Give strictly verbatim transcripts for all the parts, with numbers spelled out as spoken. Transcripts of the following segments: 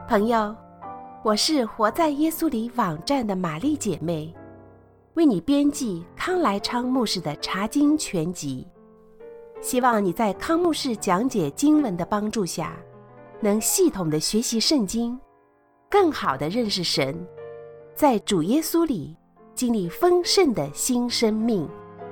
朋友，我是活在耶稣里网站的玛丽姐妹，为你编辑康来昌牧师的查经全集，希望你在康牧师讲解经文的帮助下，能系统的学习圣经，更好的认识神，在主耶稣里经历丰盛的新生命。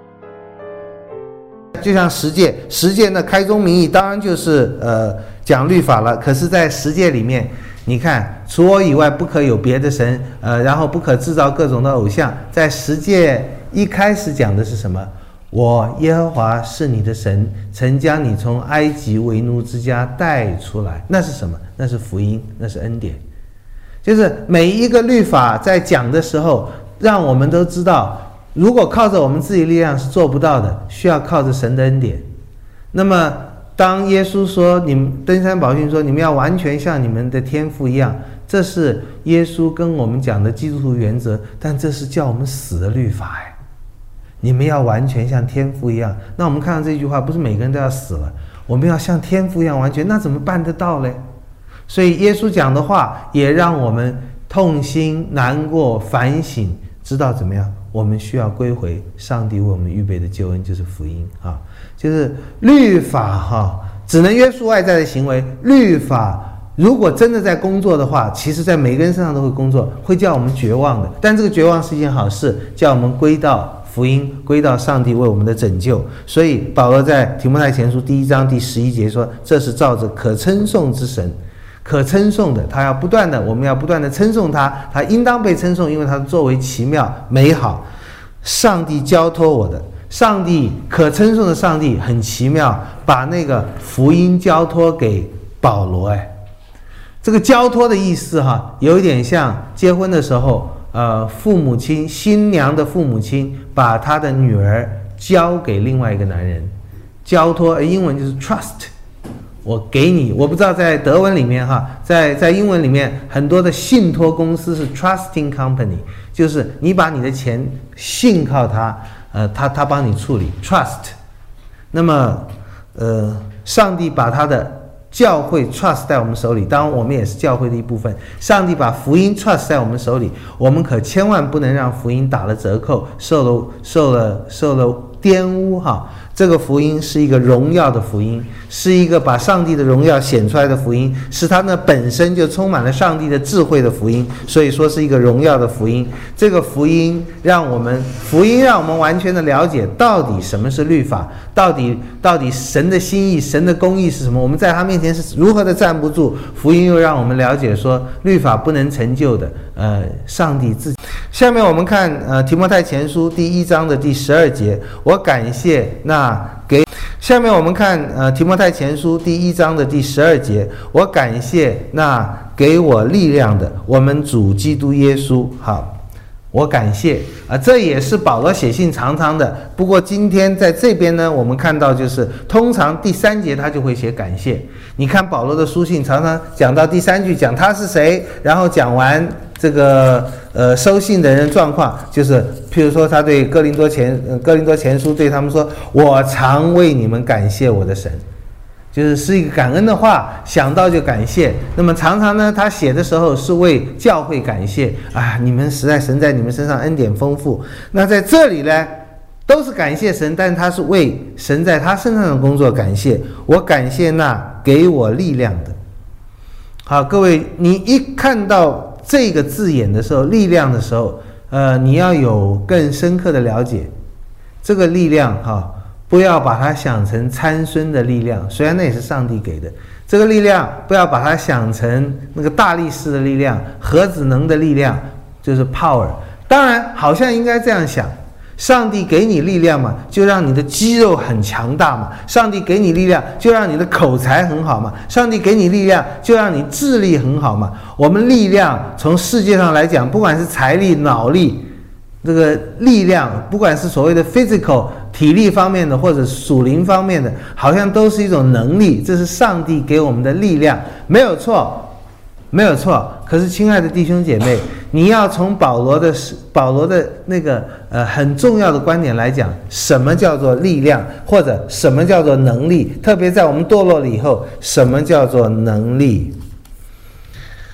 就像十诫，十诫呢开宗明义当然就是呃讲律法了。可是，在十诫里面，你看，除我以外不可有别的神，呃，然后不可制造各种的偶像。在十诫一开始讲的是什么？我耶和华是你的神，曾将你从埃及为奴之家带出来。那是什么？那是福音，那是恩典。就是每一个律法在讲的时候，让我们都知道，如果靠着我们自己力量是做不到的，需要靠着神的恩典。那么当耶稣说，你们登山宝训说你们要完全像你们的天父一样，这是耶稣跟我们讲的基督徒原则，但这是叫我们死的律法哎。你们要完全像天父一样，那我们看到这句话，不是每个人都要死了，我们要像天父一样完全，那怎么办得到嘞？所以耶稣讲的话也让我们痛心难过反省，知道怎么样，我们需要归回上帝为我们预备的救恩，就是福音啊，就是律法哈、啊，只能约束外在的行为。律法如果真的在工作的话，其实在每个人身上都会工作，会叫我们绝望的。但这个绝望是一件好事，叫我们归到福音，归到上帝为我们的拯救。所以保罗在提摩太前书第一章第十一节说，这是照着可称颂之神。可称颂的，他要不断的，我们要不断的称颂他，他应当被称颂，因为他的作为奇妙美好。上帝交托我的，上帝可称颂的上帝很奇妙，把那个福音交托给保罗。哎，这个交托的意思哈，有一点像结婚的时候，呃，父母亲新娘的父母亲把他的女儿交给另外一个男人，交托，英文就是 trust。我给你，我不知道在德文里面哈，在在英文里面很多的信托公司是 trusting company， 就是你把你的钱信靠他，呃，他他帮你处理 trust。那么，呃，上帝把他的教会 trust 在我们手里，当然我们也是教会的一部分。上帝把福音 trust 在我们手里，我们可千万不能让福音打了折扣，受了受了受了玷污哈。这个福音是一个荣耀的福音，是一个把上帝的荣耀显出来的福音，是它呢本身就充满了上帝的智慧的福音，所以说是一个荣耀的福音。这个福音让我们福音让我们完全的了解到底什么是律法，到底到底神的心意神的公义是什么，我们在他面前是如何的站不住。福音又让我们了解说律法不能成就的呃上帝自己。下面我们看呃提摩太前书第一章的第十二节，我感谢那给下面我们看呃提摩太前书第一章的第十二节，我感谢那给我力量的我们主基督耶稣。好，我感谢啊，这也是保罗写信常常的。不过今天在这边呢，我们看到就是通常第三节他就会写感谢。你看保罗的书信常常讲到第三句讲他是谁，然后讲完这个呃收信的人状况，就是譬如说他对哥林多前、呃、哥林多前书对他们说，我常为你们感谢我的神，就是是一个感恩的话，想到就感谢。那么常常呢他写的时候是为教会感谢啊，你们实在神在你们身上恩典丰富。那在这里呢都是感谢神，但他是为神在他身上的工作感谢。我感谢那给我力量的。好，各位，你一看到这个字眼的时候，力量的时候，呃，你要有更深刻的了解。这个力量哈，不要把它想成参孙的力量，虽然那也是上帝给的。这个力量不要把它想成那个大力士的力量、核子能的力量，就是 power。当然，好像应该这样想。上帝给你力量嘛，就让你的肌肉很强大嘛；上帝给你力量，就让你的口才很好嘛；上帝给你力量，就让你智力很好嘛。我们力量从世界上来讲，不管是财力、脑力，这个力量，不管是所谓的 physical 体力方面的，或者属灵方面的，好像都是一种能力，这是上帝给我们的力量，没有错，没有错。可是，亲爱的弟兄姐妹，你要从保罗的保罗的那个呃很重要的观点来讲，什么叫做力量，或者什么叫做能力？特别在我们堕落了以后，什么叫做能力？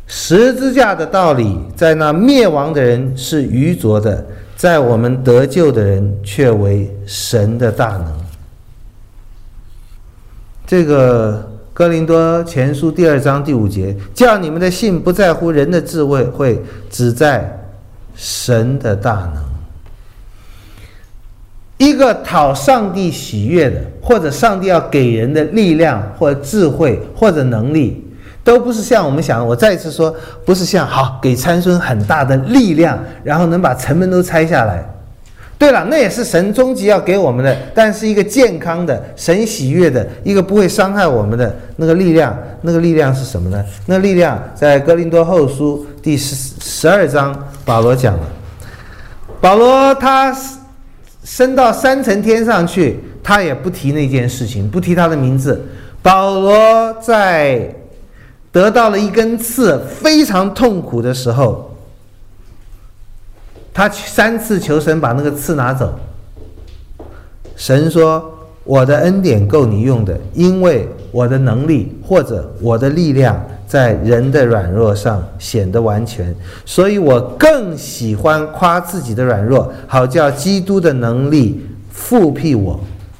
十字架的道理，在那灭亡的人是愚拙的，在我们得救的人却为神的大能。这个哥林多前书第二章第五节，叫你们的信不在乎人的智慧，会只在神的大能。一个讨上帝喜悦的，或者上帝要给人的力量或者智慧或者能力，都不是像我们想，我再一次说，不是像好给参孙很大的力量，然后能把城门都拆下来。对了，那也是神终极要给我们的，但是一个健康的、神喜悦的、一个不会伤害我们的那个力量，那个力量是什么呢？那个力量在哥林多后书第十十二章，保罗讲了。保罗他升到三层天上去，他也不提那件事情，不提他的名字。保罗在得到了一根刺，非常痛苦的时候，他三次求神把那个刺拿走。神说：“我的恩典够你用的，因为我的能力或者我的力量在人的软弱上显得完全，所以我更喜欢夸自己的软弱，好叫基督的能力复辟我。”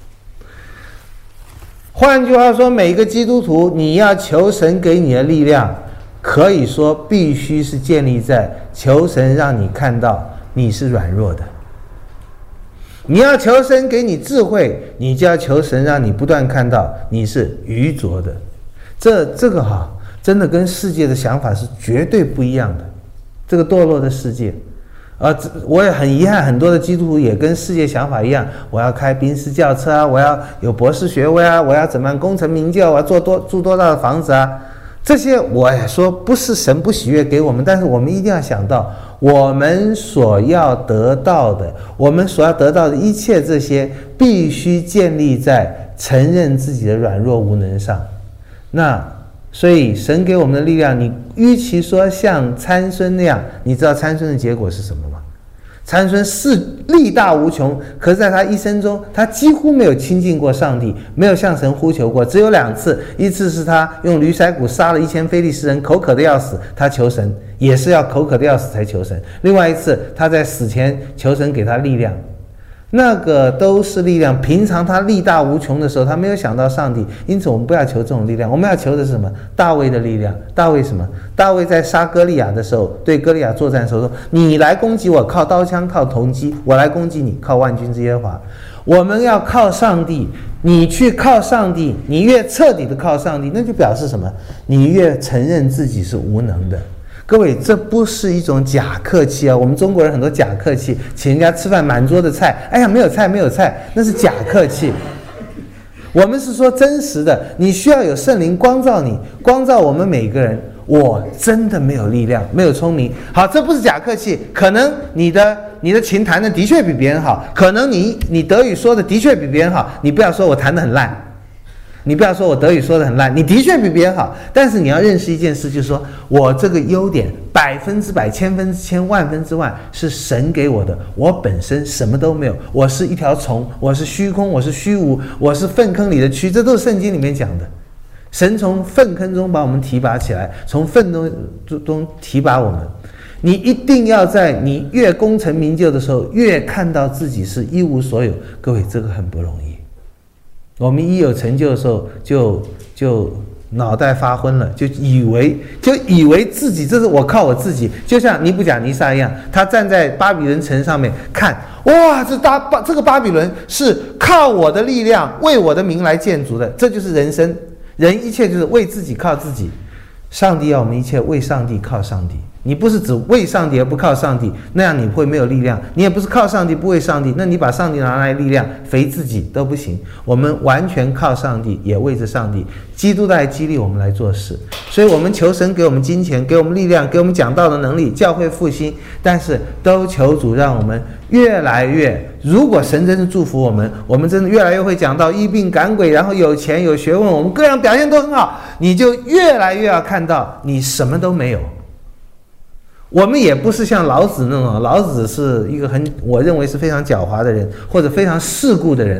换句话说，每一个基督徒，你要求神给你的力量，可以说必须是建立在求神让你看到你是软弱的。你要求神给你智慧，你就要求神让你不断看到你是愚拙的。这这个哈，真的跟世界的想法是绝对不一样的。这个堕落的世界，啊，我也很遗憾，很多的基督徒也跟世界想法一样，我要开宾士轿车啊，我要有博士学位啊，我要怎么样功成名就，我要做多住多大的房子啊。这些我也说不是神不喜悦给我们，但是我们一定要想到，我们所要得到的，我们所要得到的一切这些，必须建立在承认自己的软弱无能上。那所以神给我们的力量，你与其说像参孙那样，你知道参孙的结果是什么吗？参孙是力大无穷，可是在他一生中，他几乎没有亲近过上帝，没有向神呼求过，只有两次。一次是他用驴腮骨杀了一千非利士人，口渴的要死，他求神，也是要口渴的要死才求神。另外一次，他在死前求神给他力量，那个都是力量。平常他力大无穷的时候，他没有想到上帝，因此我们不要求这种力量，我们要求的是什么？大卫的力量。大卫什么？大卫在杀歌利亚的时候，对歌利亚作战的时候说：“你来攻击我，靠刀枪，靠铜戟；我来攻击你，靠万军之耶和华。”我们要靠上帝，你去靠上帝，你越彻底的靠上帝，那就表示什么？你越承认自己是无能的。各位，这不是一种假客气啊！我们中国人很多假客气，请人家吃饭满桌的菜，哎呀，没有菜，没有菜，那是假客气。我们是说真实的，你需要有圣灵光照你，光照我们每个人。我真的没有力量，没有聪明。好，这不是假客气。可能你的你的琴弹的的确比别人好，可能你你德语说的的确比别人好。你不要说我弹得很烂。你不要说我德语说得很烂，你的确比别人好，但是你要认识一件事，就是说我这个优点百分之百、千分之千、万分之万是神给我的，我本身什么都没有，我是一条虫，我是虚空，我是虚无，我是粪坑里的蛆，这都是圣经里面讲的。神从粪坑中把我们提拔起来，从粪中中提拔我们。你一定要在你越功成名就的时候，越看到自己是一无所有。各位，这个很不容易。我们一有成就的时候，就就脑袋发昏了，就以为就以为自己这是我靠我自己，就像尼布甲尼撒一样，他站在巴比伦城上面看，哇，这大巴这个巴比伦是靠我的力量为我的名来建筑的，这就是人生，人一切就是为自己靠自己。上帝要我们一切为上帝靠上帝。你不是只为上帝而不靠上帝，那样你会没有力量。你也不是靠上帝不为上帝，那你把上帝拿来力量肥自己都不行。我们完全靠上帝，也为着上帝。基督来激励我们来做事，所以我们求神给我们金钱，给我们力量，给我们讲道的能力，教会复兴，但是都求主让我们越来越，如果神真是祝福我们，我们真的越来越会讲道，医病赶鬼，然后有钱有学问，我们各样表现都很好，你就越来越要看到你什么都没有。我们也不是像老子那种，老子是一个很，我认为是非常狡猾的人，或者非常世故的人。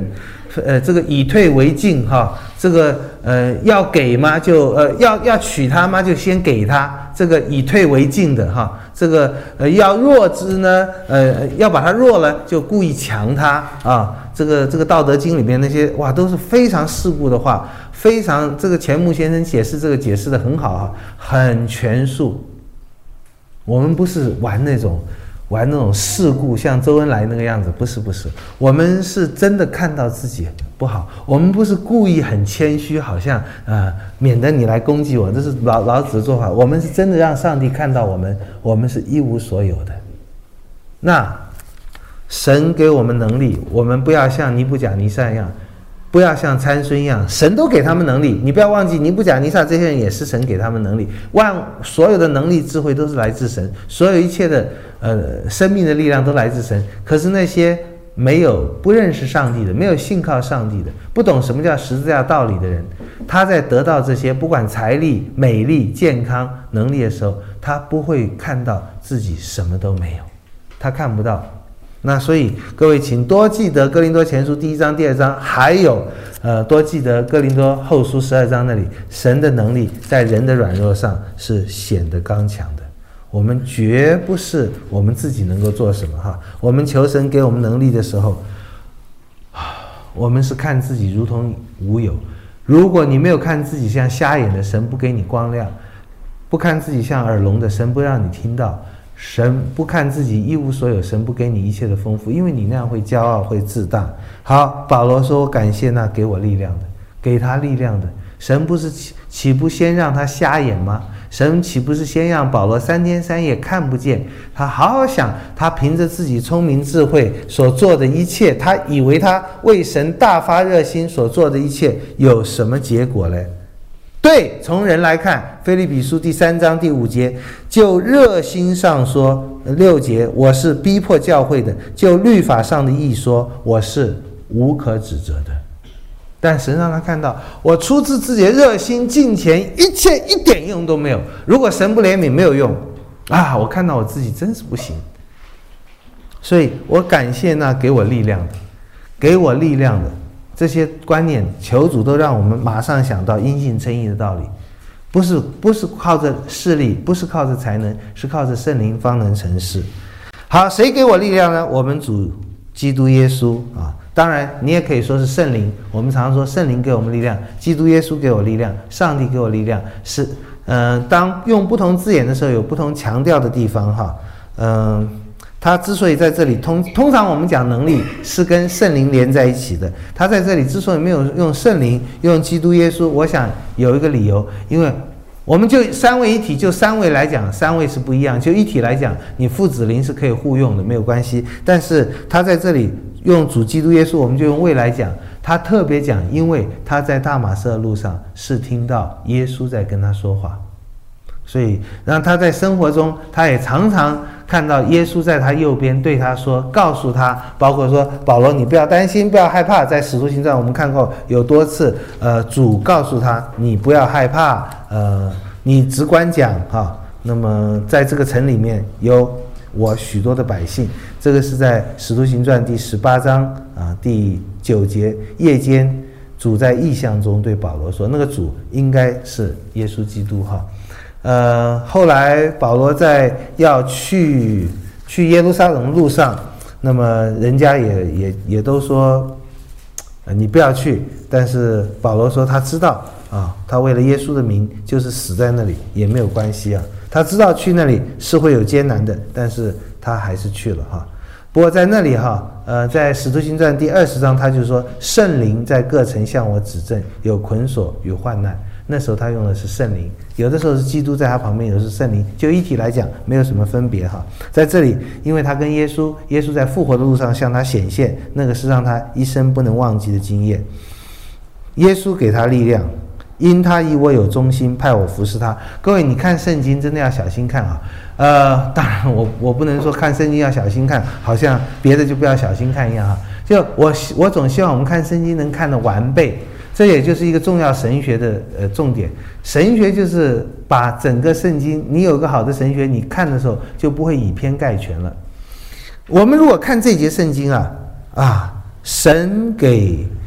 呃，这个以退为进哈，这个呃要给吗？就呃要要娶她吗？就先给她，这个以退为进的哈。这个呃要弱之呢，呃要把她弱了，就故意强她啊。这个这个《道德经》里面那些哇，都是非常世故的话，非常这个钱穆先生解释这个解释的很好啊，很权术。我们不是玩那种。玩那种世故，像周恩来那个样子，不是不是，我们是真的看到自己不好，我们不是故意很谦虚，好像呃，免得你来攻击我，这是老老子的做法。我们是真的让上帝看到我们，我们是一无所有的。那神给我们能力，我们不要像尼布甲尼撒一样，不要像参孙一样，神都给他们能力。你不要忘记，尼布甲尼撒这些人也是神给他们能力。万所有的能力、智慧都是来自神，所有一切的呃生命的力量都来自神。可是那些没有不认识上帝的，没有信靠上帝的，不懂什么叫十字架道理的人，他在得到这些不管财力、美丽、健康、能力的时候，他不会看到自己什么都没有，他看不到。那所以各位请多记得哥林多前书第一章第二章，还有呃多记得哥林多后书十二章那里，神的能力在人的软弱上是显得刚强的。我们绝不是我们自己能够做什么哈，我们求神给我们能力的时候，我们是看自己如同无有。如果你没有看自己像瞎眼的，神不给你光亮；不看自己像耳聋的，神不让你听到。神不看自己一无所有，神不给你一切的丰富，因为你那样会骄傲，会自大。好，保罗说：“我感谢那给我力量的，给他力量的。神不是岂不先让他瞎眼吗？神岂不是先让保罗三天三夜看不见？他好好想，他凭着自己聪明智慧所做的一切，他以为他为神大发热心所做的一切有什么结果嘞？”对，从人来看，腓立比书第三章第五节，就热心上说，六节，我是逼迫教会的；就律法上的义说，我是无可指责的。但神让他看到，我出自自己的热心敬虔，一切一点用都没有。如果神不怜悯，没有用啊！我看到我自己真是不行，所以我感谢那给我力量的，给我力量的。这些观念，求主都让我们马上想到因信称义的道理，不是不是靠着势力，不是靠着才能，是靠着圣灵方能成事。好，谁给我力量呢？我们主基督耶稣啊！当然，你也可以说是圣灵。我们常常说圣灵给我们力量，基督耶稣给我力量，上帝给我力量。是，嗯、呃，当用不同字眼的时候，有不同强调的地方哈，嗯、呃。他之所以在这里通通常我们讲能力是跟圣灵连在一起的，他在这里之所以没有用圣灵，用基督耶稣，我想有一个理由，因为我们就三位一体，就三位来讲，三位是不一样，就一体来讲，你父子灵是可以互用的，没有关系。但是他在这里用主基督耶稣，我们就用位来讲，他特别讲，因为他在大马色的路上是听到耶稣在跟他说话，所以让他在生活中，他也常常看到耶稣在他右边对他说，告诉他，包括说保罗，你不要担心，不要害怕。在使徒行传我们看过有多次，呃，主告诉他，你不要害怕，呃，你只管讲哈。那么在这个城里面有我许多的百姓，这个是在使徒行传第十八章啊第九节，夜间主在异象中对保罗说，那个主应该是耶稣基督哈。呃，后来保罗在要去去耶路撒冷路上，那么人家也也也都说，呃，你不要去。但是保罗说他知道啊，他为了耶稣的名，就是死在那里也没有关系啊。他知道去那里是会有艰难的，但是他还是去了哈。不过在那里哈，呃，在使徒行传第二十章，他就说圣灵在各城向我指证，有捆锁与患难。那时候他用的是圣灵，有的时候是基督在他旁边，有的是圣灵，就一体来讲没有什么分别哈。在这里，因为他跟耶稣，耶稣在复活的路上向他显现，那个是让他一生不能忘记的经验。耶稣给他力量，因他以我有忠心，派我服侍他。各位，你看圣经真的要小心看啊。呃，当然我我不能说看圣经要小心看，好像别的就不要小心看一样哈。就我我总希望我们看圣经能看得完备。这也就是一个重要神学的呃重点，神学就是把整个圣经，你有个好的神学，你看的时候就不会以偏概全了。我们如果看这节圣经啊啊，神给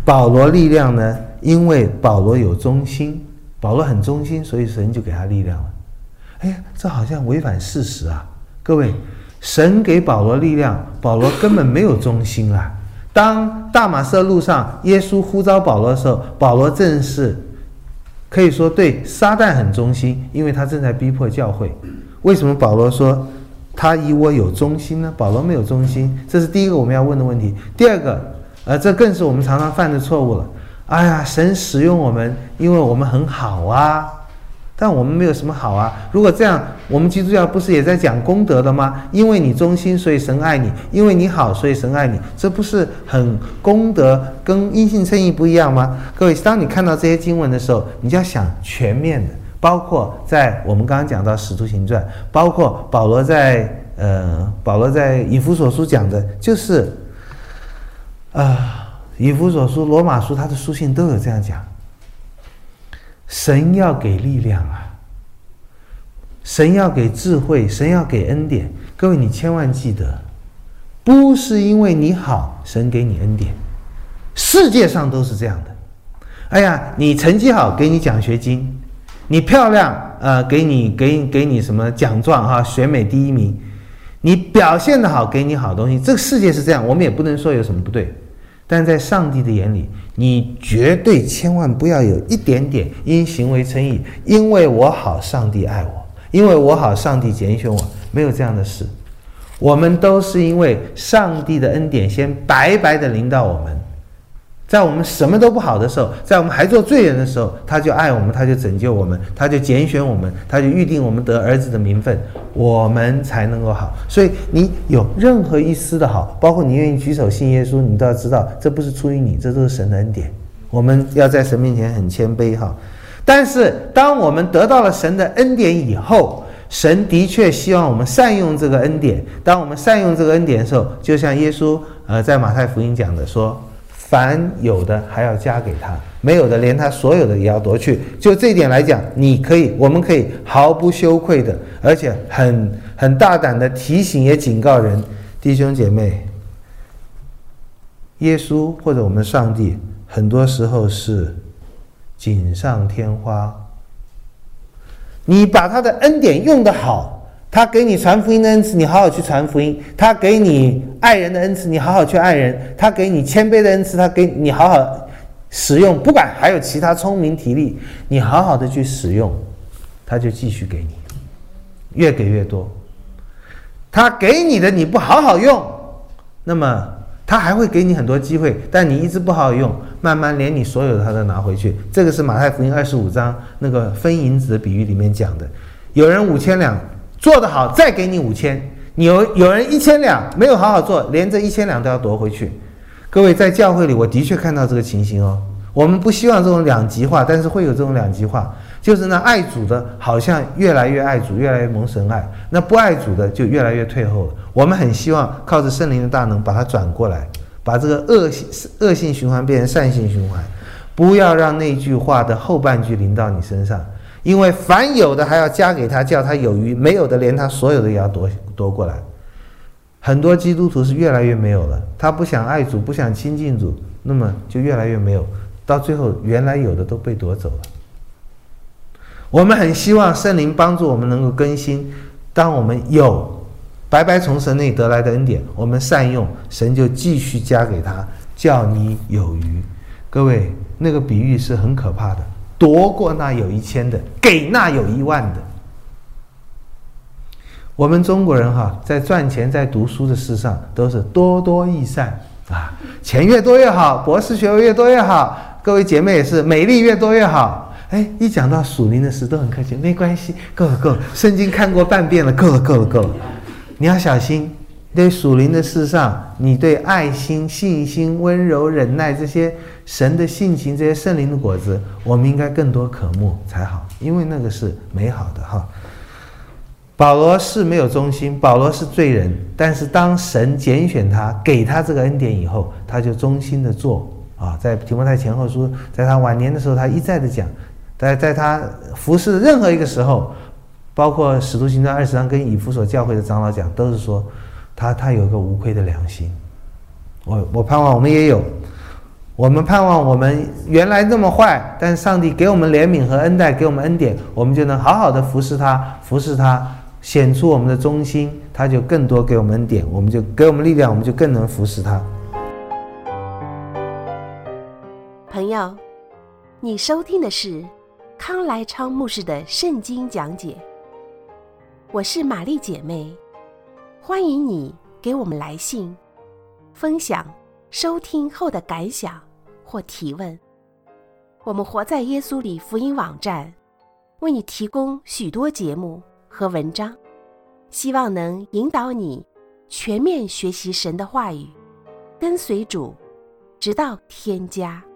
保罗力量呢？因为保罗有忠心，保罗很忠心，所以神就给他力量了。哎呀，这好像违反事实啊！各位，神给保罗力量，保罗根本没有忠心啊。当大马色路上耶稣呼召保罗的时候，保罗正是可以说对撒旦很忠心，因为他正在逼迫教会。为什么保罗说他以我有忠心呢？保罗没有忠心，这是第一个我们要问的问题。第二个，呃，这更是我们常常犯的错误了。哎呀，神使用我们，因为我们很好啊。但我们没有什么好啊！如果这样，我们基督教不是也在讲功德的吗？因为你忠心，所以神爱你；因为你好，所以神爱你。这不是很功德跟因信称义不一样吗？各位，当你看到这些经文的时候，你就要想全面的，包括在我们刚刚讲到《使徒行传》，包括保罗在呃保罗在以弗所书讲的，就是啊、呃、以弗所书、罗马书，他的书信都有这样讲。神要给力量啊，神要给智慧，神要给恩典。各位，你千万记得，不是因为你好，神给你恩典。世界上都是这样的。哎呀，你成绩好，给你奖学金；你漂亮，呃，给你给给你什么奖状哈，选美第一名；你表现得好，给你好东西。这个世界是这样，我们也不能说有什么不对。但在上帝的眼里，你绝对千万不要有一点点因行为称义，因为我好，上帝爱我；因为我好，上帝拣选我，没有这样的事。我们都是因为上帝的恩典先白白的临到我们，在我们什么都不好的时候，在我们还做罪人的时候，他就爱我们，他就拯救我们，他就拣选我们，他就预定我们得儿子的名分，我们才能够好。所以你有任何一丝的好，包括你愿意举手信耶稣，你都要知道，这不是出于你，这都是神的恩典。我们要在神面前很谦卑哈。但是当我们得到了神的恩典以后，神的确希望我们善用这个恩典。当我们善用这个恩典的时候，就像耶稣呃在马太福音讲的说，凡有的还要加给他，没有的连他所有的也要夺去。就这一点来讲，你可以，我们可以毫不羞愧的，而且很很大胆的提醒也警告人，弟兄姐妹，耶稣或者我们上帝很多时候是锦上添花。你把他的恩典用得好，他给你传福音的恩赐，你好好去传福音；他给你爱人的恩赐，你好好去爱人；他给你谦卑的恩赐，他给你好好使用。不管还有其他聪明体力，你好好的去使用，他就继续给你，越给越多。他给你的你不好好用，那么他还会给你很多机会，但你一直不好好用，慢慢连你所有的他都拿回去。这个是马太福音二十五章那个分银子的比喻里面讲的。有人五千两做得好，再给你五千；你有有人一千两没有好好做，连这一千两都要夺回去。各位，在教会里，我的确看到这个情形哦。我们不希望这种两极化，但是会有这种两极化，就是那爱主的好像越来越爱主，越来越蒙神爱；那不爱主的就越来越退后了。我们很希望靠着圣灵的大能把它转过来，把这个恶性恶性循环变成善性循环，不要让那句话的后半句临到你身上。因为凡有的还要加给他，叫他有余；没有的连他所有的也要夺夺过来。很多基督徒是越来越没有了，他不想爱主，不想亲近主，那么就越来越没有，到最后原来有的都被夺走了。我们很希望圣灵帮助我们能够更新，当我们有白白从神那里得来的恩典，我们善用，神就继续加给他，叫你有余。各位，那个比喻是很可怕的，夺过那有一千的，给那有一万的。我们中国人哈，在赚钱在读书的事上都是多多益善啊，钱越多越好，博士学位越多越好。各位姐妹也是，美丽越多越好。哎，一讲到属灵的事都很客气，没关系，够了够了，圣经看过半遍了，够了够了够了。你要小心，对属灵的事上，你对爱心、信心、温柔、忍耐这些神的性情，这些圣灵的果子，我们应该更多渴慕才好，因为那个是美好的哈。保罗是没有忠心，保罗是罪人，但是当神拣选他，给他这个恩典以后，他就忠心的做啊。在提摩太前后书，在他晚年的时候，他一再的讲，在在他服侍的任何一个时候，包括使徒行传二十章跟以弗所教会的长老讲，都是说他他有一个无愧的良心。我我盼望我们也有。 我们盼望我们原来那么坏，但是上帝给我们怜悯和恩待，给我们恩典，我们就能好好的服侍他，服侍他，显出我们的忠心，他就更多给我们恩典，我们就给我们力量，我们就更能服侍他。 朋友，你收听的是康来昌牧师的圣经讲解，我是玛丽姐妹，欢迎你给我们来信，分享收听后的感想或提问。我们活在耶稣里福音网站为你提供许多节目和文章，希望能引导你全面学习神的话语，跟随主，直到天家。